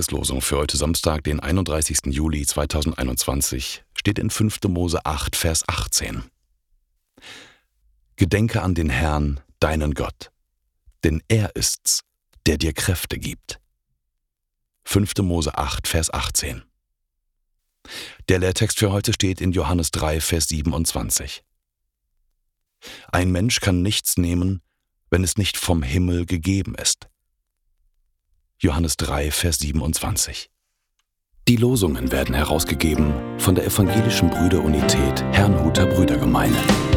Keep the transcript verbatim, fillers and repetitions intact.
Tageslosung für heute Samstag, den einunddreißigsten Juli zweitausendeinundzwanzig, steht in fünfter Mose acht, Vers achtzehn. Gedenke an den Herrn, deinen Gott, denn er ist's, der dir Kräfte gibt. fünfter Mose acht, Vers achtzehn. Der Lehrtext für heute steht in Johannes drei, Vers siebenundzwanzig. Ein Mensch kann nichts nehmen, wenn es nicht vom Himmel gegeben ist. Johannes drei, Vers siebenundzwanzig. Die Losungen werden herausgegeben von der Evangelischen Brüderunität Herrnhuter Brüdergemeine.